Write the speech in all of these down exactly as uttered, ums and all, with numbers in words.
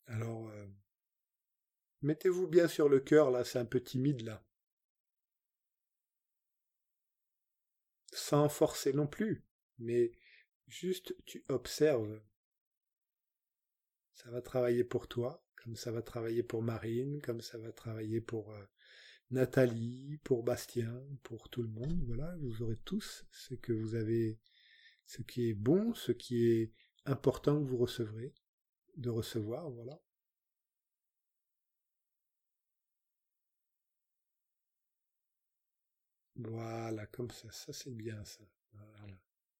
Alors, euh, mettez-vous bien sur le cœur, là, c'est un peu timide, là. Sans forcer non plus, mais juste tu observes. Ça va travailler pour toi, comme ça va travailler pour Marine, comme ça va travailler pour euh, Nathalie, pour Bastien, pour tout le monde. Voilà, vous aurez tous ce que vous avez, ce qui est bon, ce qui est important que vous recevrez, de recevoir, voilà. Voilà, comme ça, ça c'est bien ça. Voilà,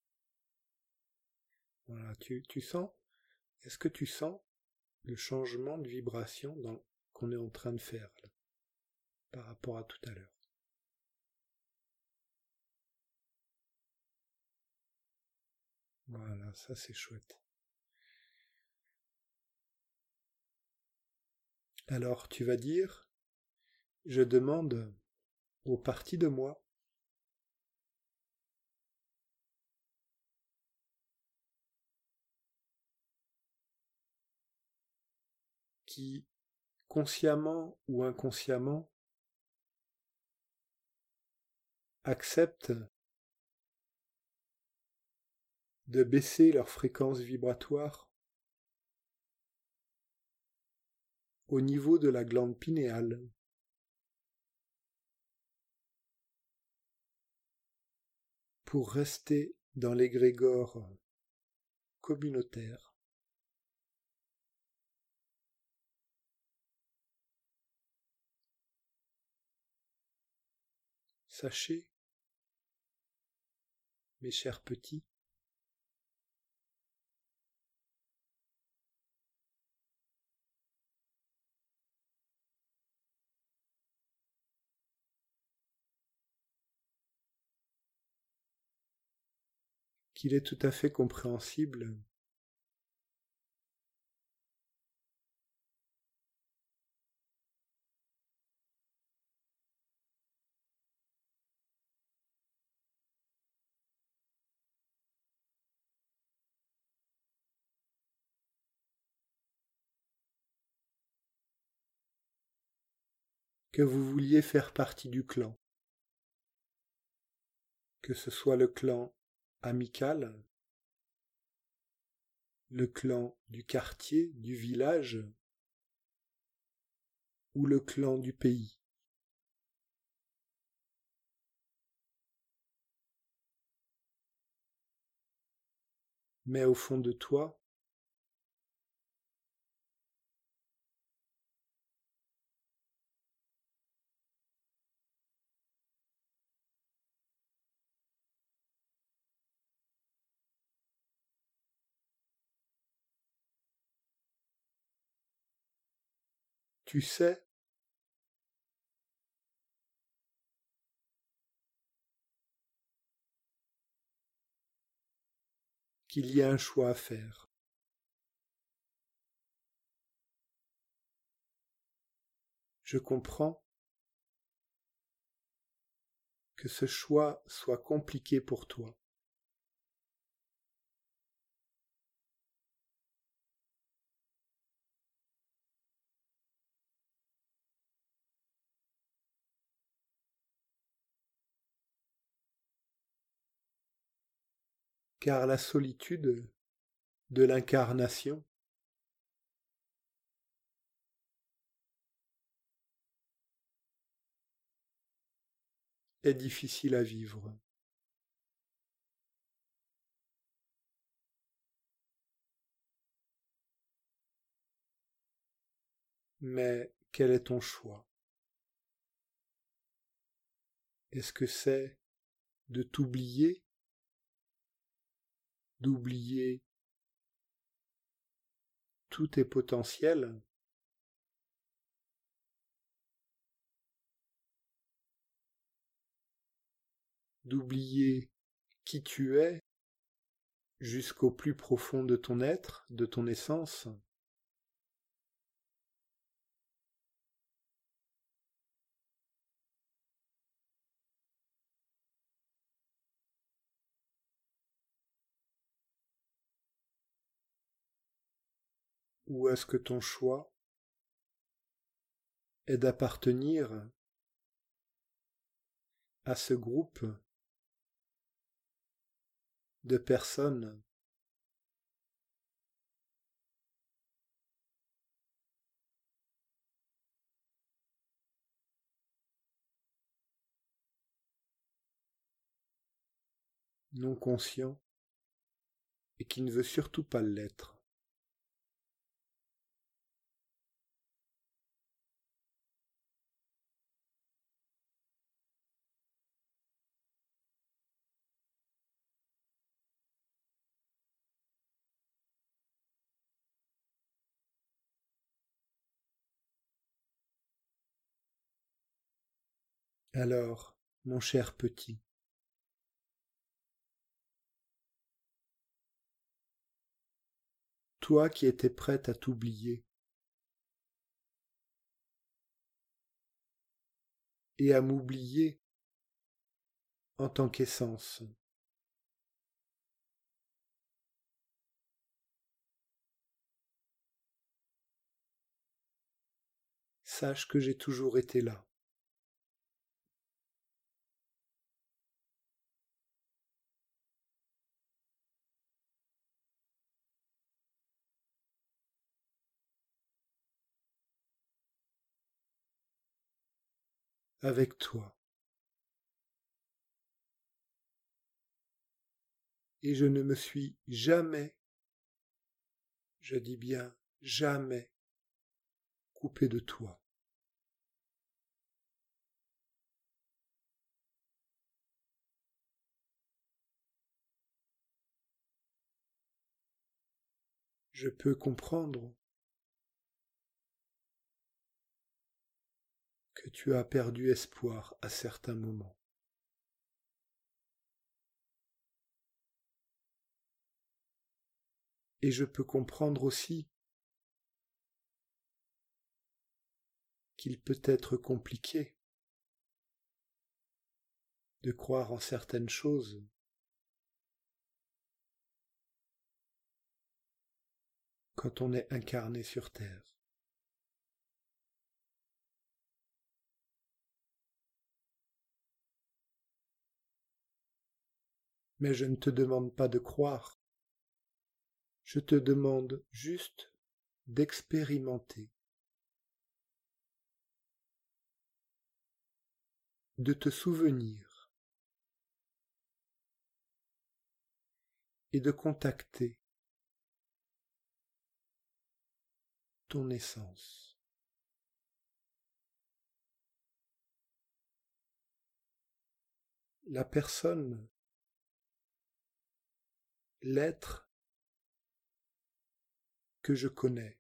voilà. Tu, tu sens, est-ce que tu sens le changement de vibration dans, qu'on est en train de faire là, par rapport à tout à l'heure? Voilà, ça c'est chouette. Alors tu vas dire, je demande aux parties de moi qui, consciemment ou inconsciemment, acceptent de baisser leur fréquence vibratoire au niveau de la glande pinéale pour rester dans l'égrégore communautaire. Sachez, mes chers petits, qu'il est tout à fait compréhensible que vous vouliez faire partie du clan, que ce soit le clan amical, le clan du quartier, du village, ou le clan du pays. Mais au fond de toi, tu sais qu'il y a un choix à faire. Je comprends que ce choix soit compliqué pour toi, car la solitude de l'incarnation est difficile à vivre. Mais quel est ton choix? Est-ce que c'est de t'oublier, d'oublier tous tes potentiels, d'oublier qui tu es jusqu'au plus profond de ton être, de ton essence, Ou est-ce que ton choix est d'appartenir à ce groupe de personnes non conscients et qui ne veut surtout pas l'être? Alors, mon cher petit, toi qui étais prête à t'oublier et à m'oublier en tant qu'essence, sache que j'ai toujours été là. Avec toi. Et je ne me suis jamais, je dis bien jamais, coupé de toi. Je peux comprendre que tu as perdu espoir à certains moments. Et je peux comprendre aussi qu'il peut être compliqué de croire en certaines choses quand on est incarné sur Terre. Mais je ne te demande pas de croire, je te demande juste d'expérimenter, de te souvenir et de contacter ton essence. La personne, l'être que je connais,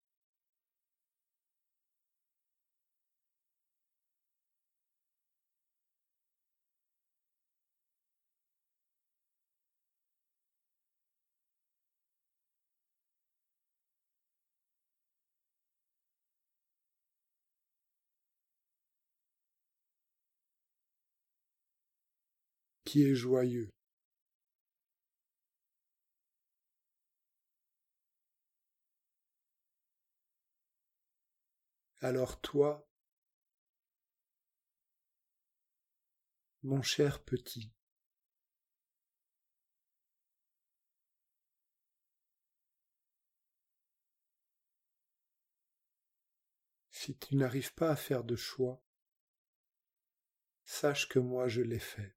qui est joyeux. Alors toi, mon cher petit, si tu n'arrives pas à faire de choix, sache que moi je l'ai fait,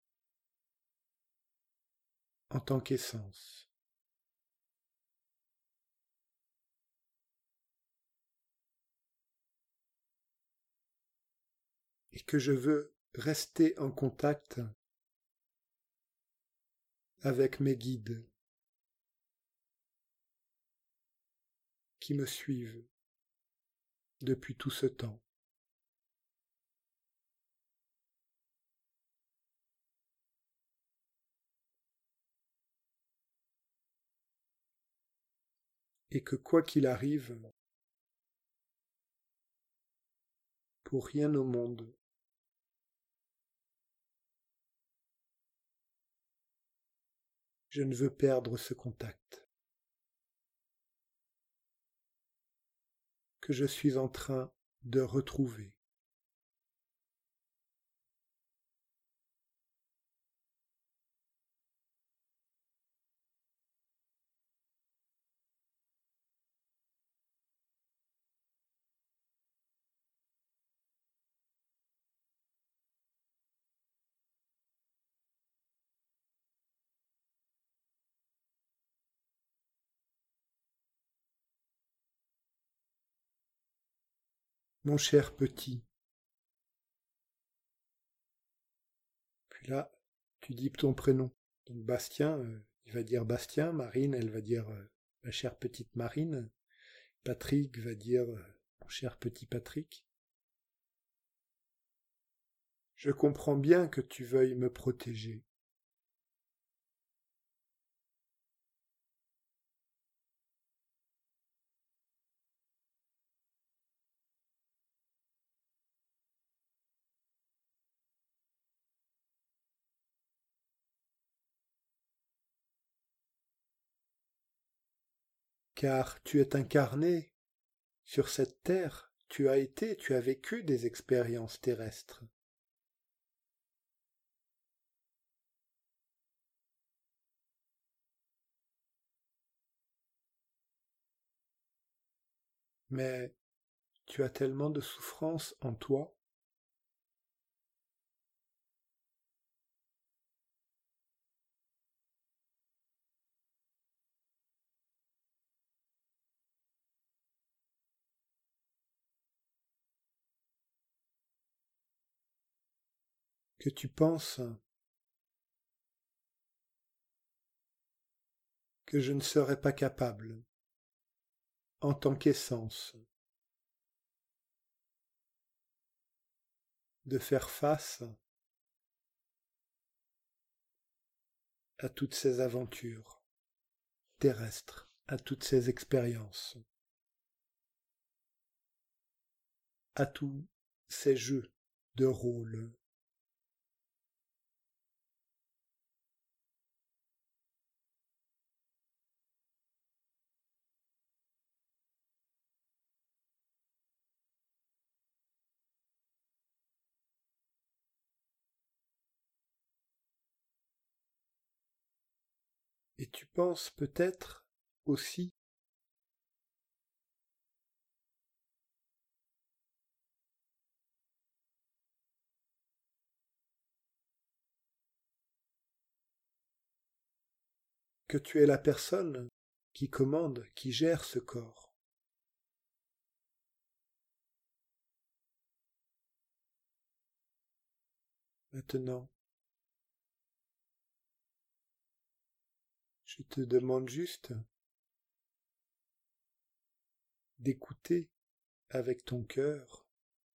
en tant qu'essence. Et que je veux rester en contact avec mes guides qui me suivent depuis tout ce temps. Et que quoi qu'il arrive, pour rien au monde, je ne veux perdre ce contact. que je suis en train de retrouver. Mon cher petit. Puis là, tu dis ton prénom. Donc Bastien, euh, il va dire Bastien, Marine, elle va dire euh, ma chère petite Marine, Patrick va dire euh, mon cher petit Patrick. Je comprends bien que tu veuilles me protéger. Car tu es incarné sur cette terre, tu as été, tu as vécu des expériences terrestres. Mais tu as tellement de souffrance en toi que tu penses que je ne serais pas capable, en tant qu'essence, de faire face à toutes ces aventures terrestres, à toutes ces expériences, à tous ces jeux de rôle. Et tu penses peut-être aussi que tu es la personne qui commande, qui gère ce corps. Maintenant, je te demande juste d'écouter avec ton cœur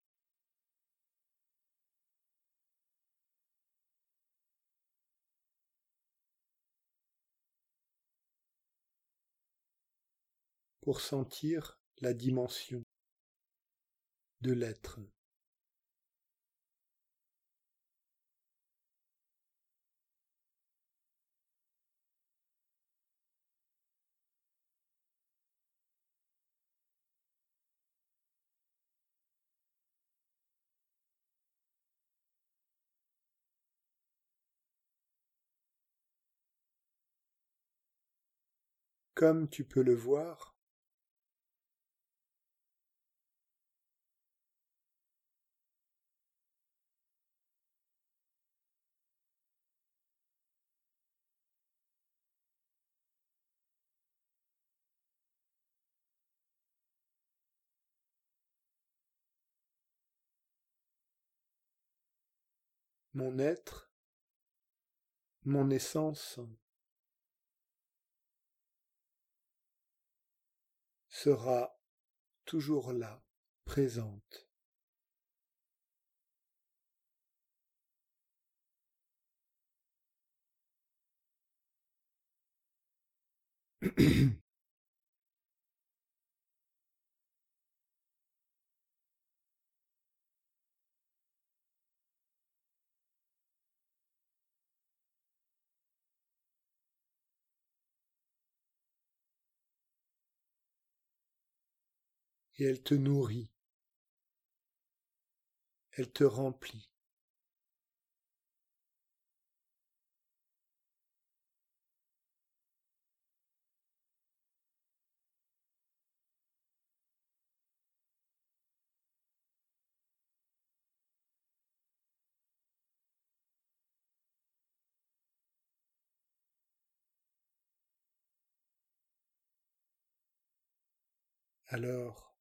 pour sentir la dimension de l'être. Comme tu peux le voir, mon être, mon essence sera toujours là, présente. et elle te nourrit, elle te remplit. Alors,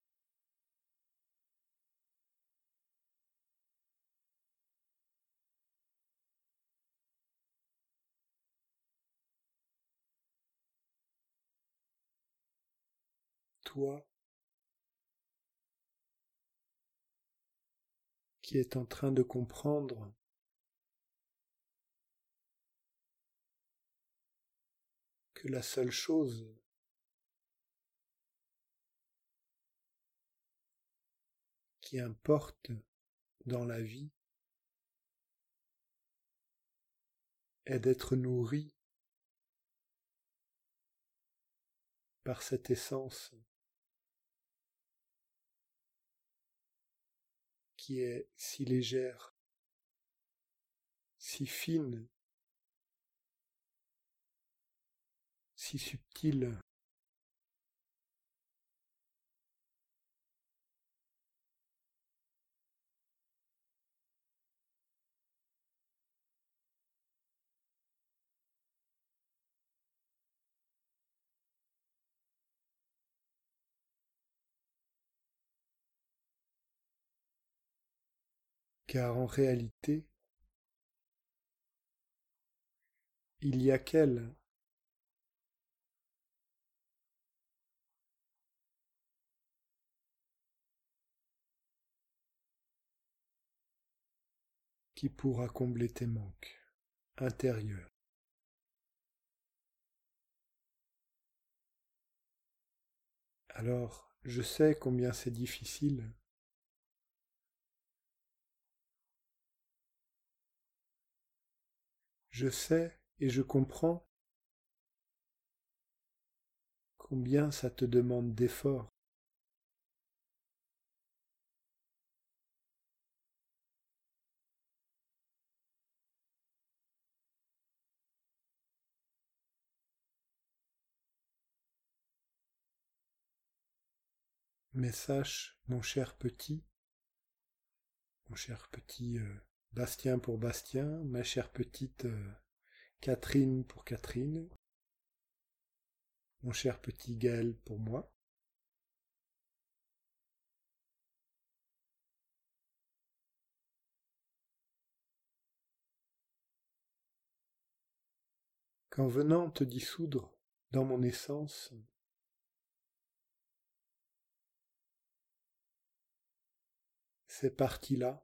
toi qui es en train de comprendre que la seule chose qui importe dans la vie est d'être nourri par cette essence qui est si légère, si fine, si subtile, car en réalité, il y a qu'elle qui pourra combler tes manques intérieurs. Alors, je sais combien c'est difficile, je sais et je comprends combien ça te demande d'efforts. Mais sache, mon cher petit, mon cher petit euh, Bastien pour Bastien, ma chère petite euh, Catherine pour Catherine, mon cher petit Gaël pour moi, qu'en venant te dissoudre dans mon essence, ces parties-là,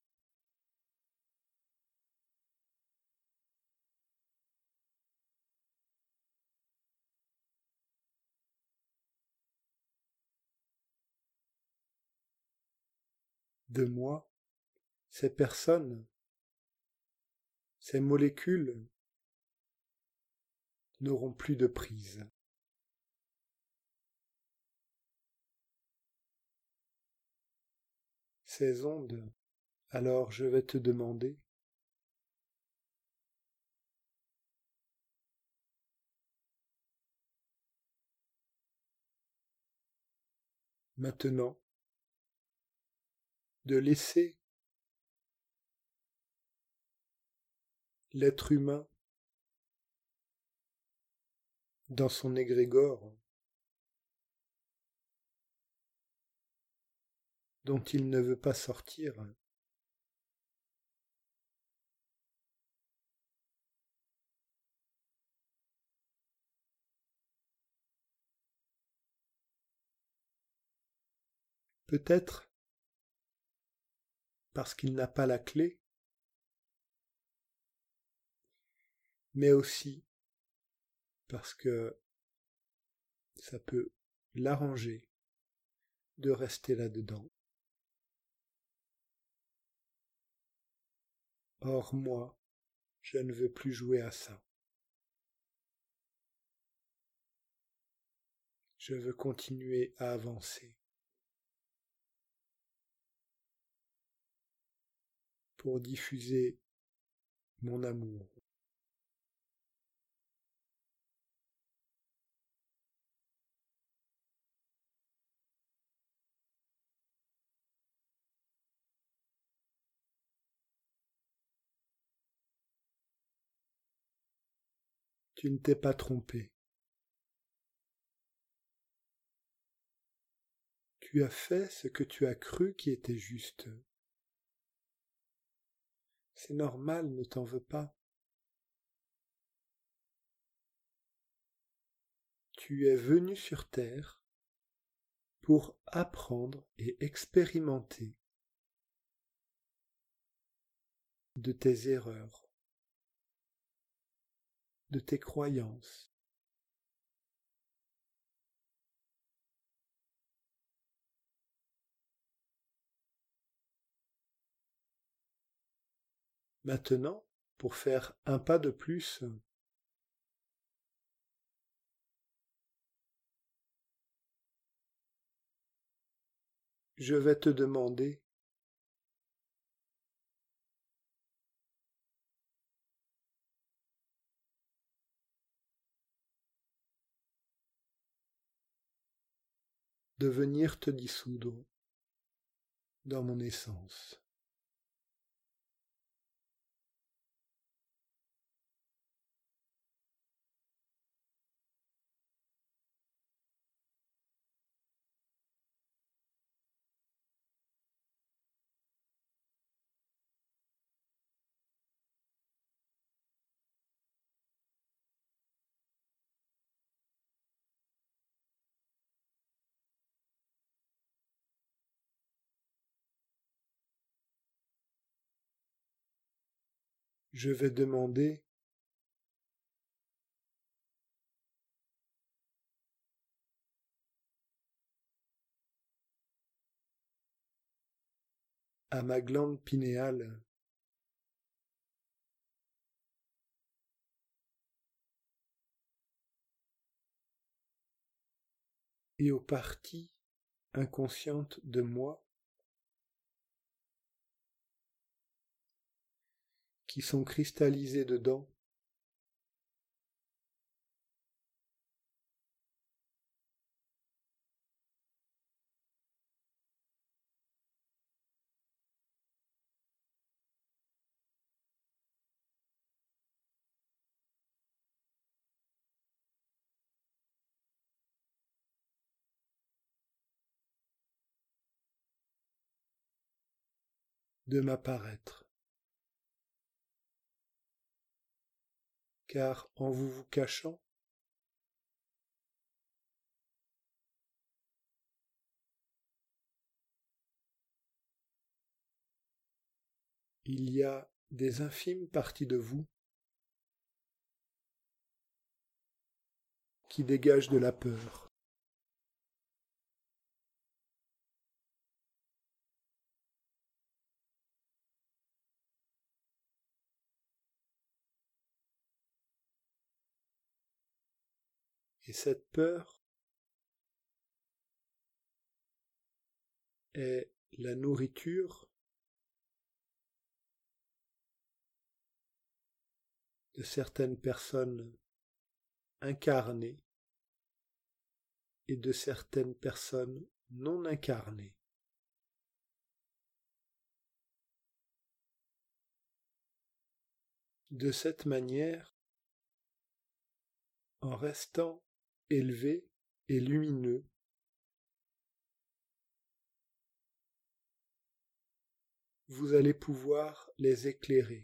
de moi, ces personnes, ces molécules n'auront plus de prise. Ces ondes, alors je vais te demander maintenant de laisser l'être humain dans son égrégore dont il ne veut pas sortir, peut-être parce qu'il n'a pas la clé, mais aussi parce que ça peut l'arranger de rester là-dedans. Or moi, je ne veux plus jouer à ça. Je veux continuer à avancer. pour diffuser mon amour. Tu ne t'es pas trompé. Tu as fait ce que tu as cru qui était juste. C'est normal, ne t'en veux pas. Tu es venu sur Terre pour apprendre et expérimenter de tes erreurs, de tes croyances. Maintenant, pour faire un pas de plus, je vais te demander de venir te dissoudre dans mon essence. Je vais demander à ma glande pinéale et aux parties inconscientes de moi qui sont cristallisées dedans de m'apparaître. Car en vous vous cachant, il y a des infimes parties de vous qui dégagent de la peur. Et cette peur est la nourriture de certaines personnes incarnées et de certaines personnes non incarnées. De cette manière, en restant élevé et lumineux, vous allez pouvoir les éclairer,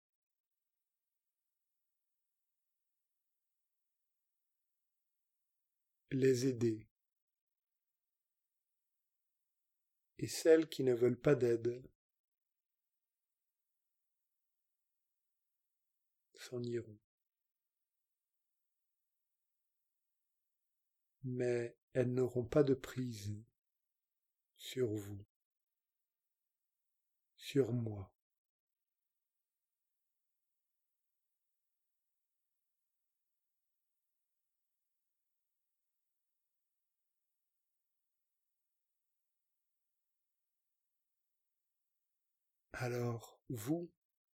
les aider, et celles qui ne veulent pas d'aide s'en iront. Mais elles n'auront pas de prise sur vous, sur moi. Alors, vous,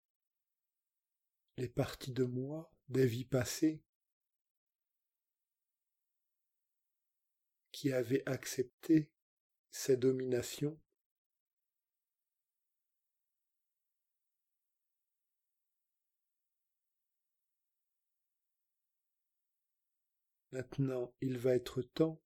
les parties de moi, des vies passées, qui avez accepté ces dominations, maintenant il va être temps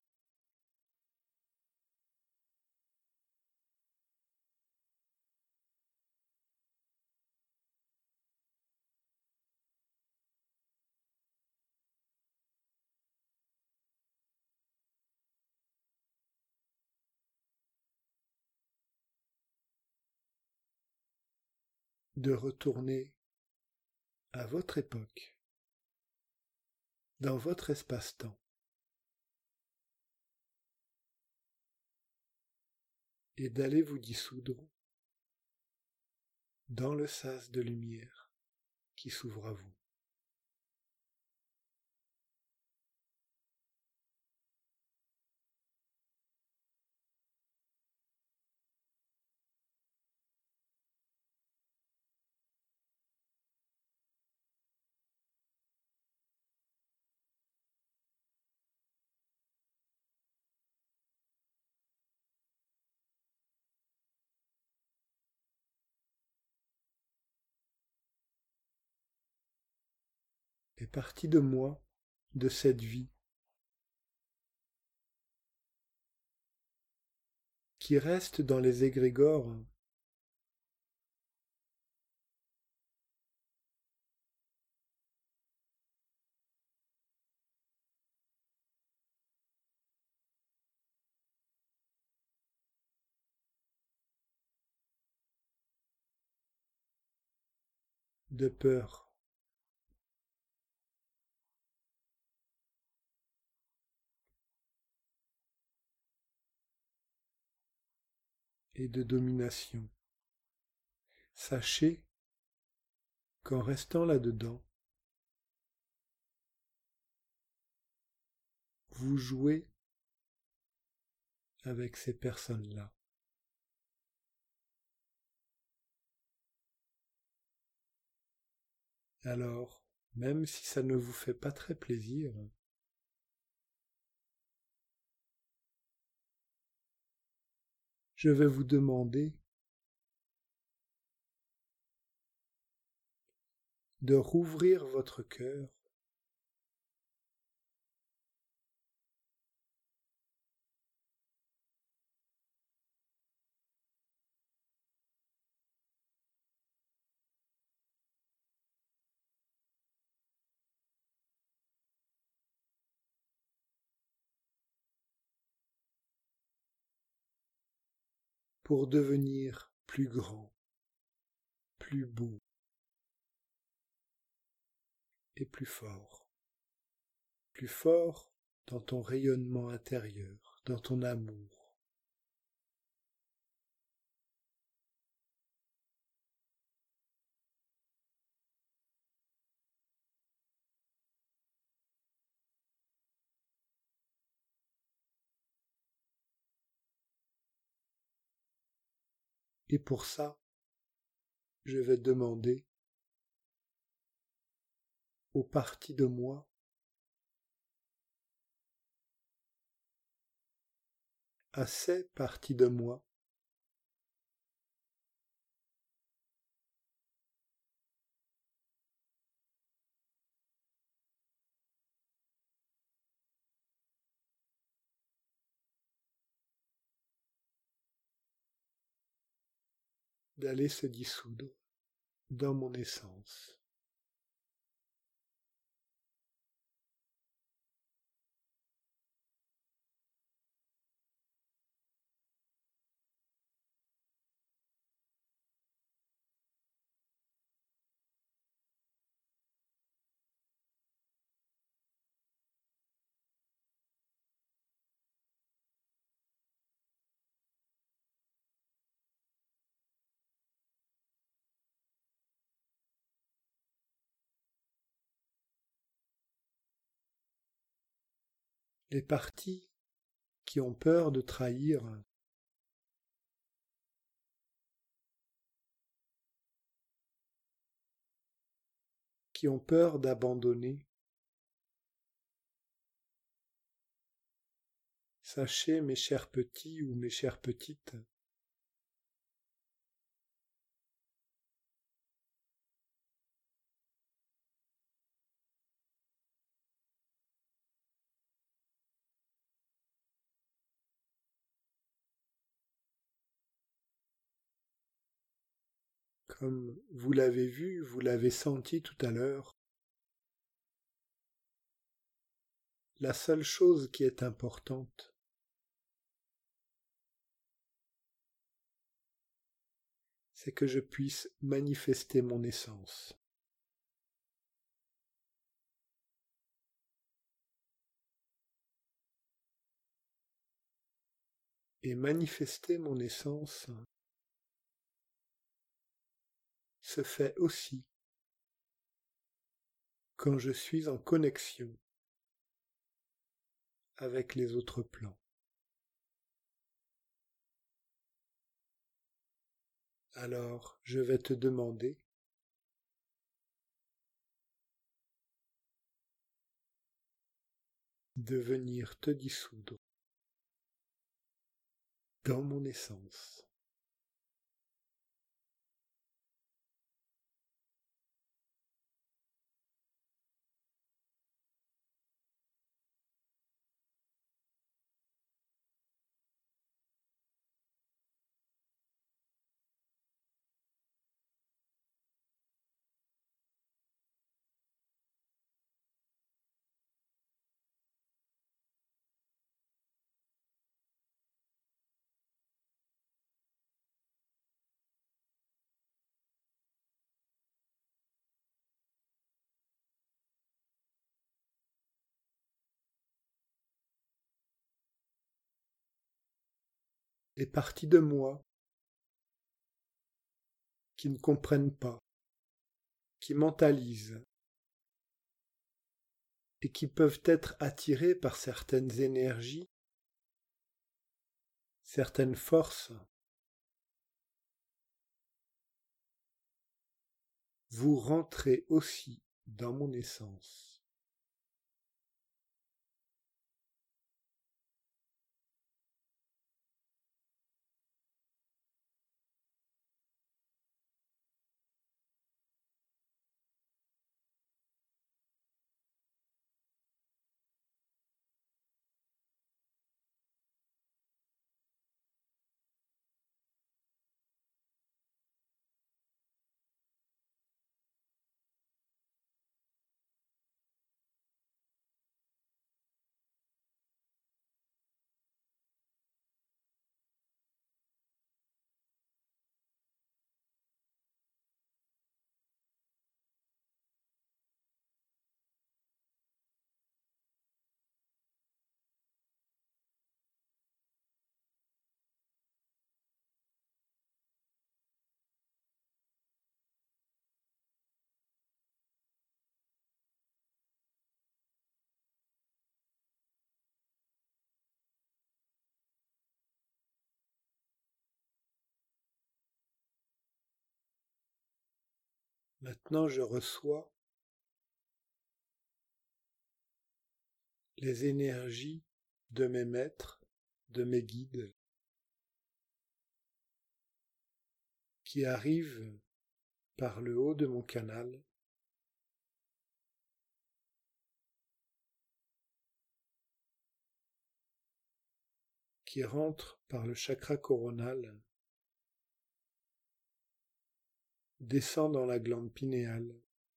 de retourner à votre époque, dans votre espace-temps, et d'aller vous dissoudre dans le sas de lumière qui s'ouvre à vous. Les parties de moi, de cette vie, qui restent dans les égrégores, de peur, et de domination. Sachez qu'en restant là-dedans, vous jouez avec ces personnes-là. Alors, même si ça ne vous fait pas très plaisir, je vais vous demander de rouvrir votre cœur pour devenir plus grand, plus beau et plus fort. Plus fort dans ton rayonnement intérieur, dans ton amour. Et pour ça, je vais demander aux parties de moi à ces parties de moi d'aller se dissoudre dans mon essence. Les parties qui ont peur de trahir qui ont peur d'abandonner, sachez, mes chers petits ou mes chères petites, comme vous l'avez vu, vous l'avez senti tout à l'heure, la seule chose qui est importante, c'est que je puisse manifester mon essence. Et manifester mon essence se fait aussi quand je suis en connexion avec les autres plans. Alors, je vais te demander de venir te dissoudre dans mon essence. Les parties de moi qui ne comprennent pas, qui mentalisent et qui peuvent être attirées par certaines énergies, certaines forces, vous rentrez aussi dans mon essence. Maintenant, je reçois les énergies de mes maîtres, de mes guides, qui arrivent par le haut de mon canal, qui rentrent par le chakra coronal, descendent dans la glande pinéale,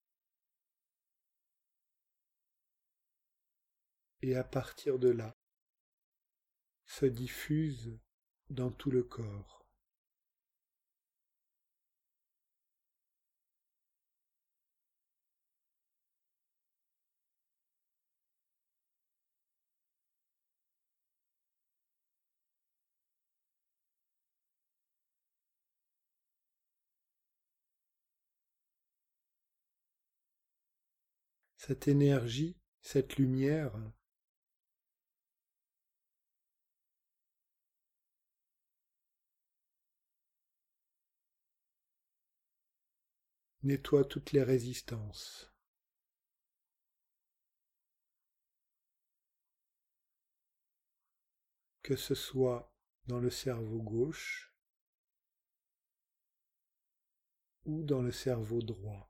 et à partir de là, se diffusent dans tout le corps. Cette énergie, cette lumière, nettoie toutes les résistances, que ce soit dans le cerveau gauche ou dans le cerveau droit.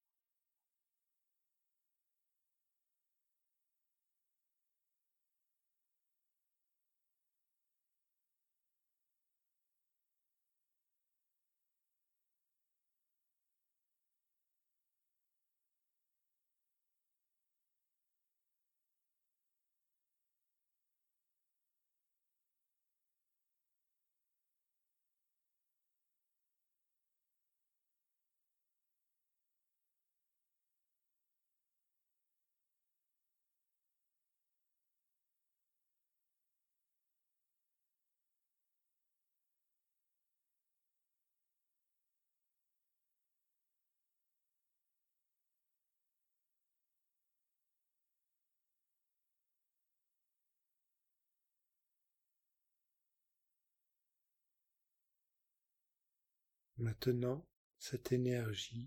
Maintenant, cette énergie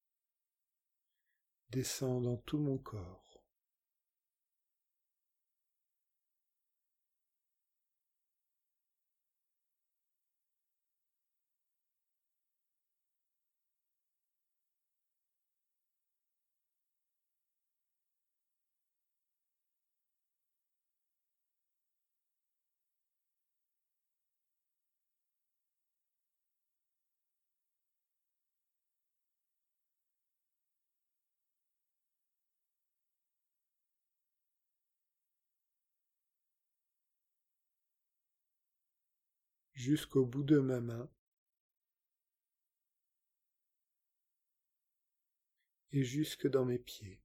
descend dans tout mon corps. Jusqu'au bout de ma main et jusque dans mes pieds.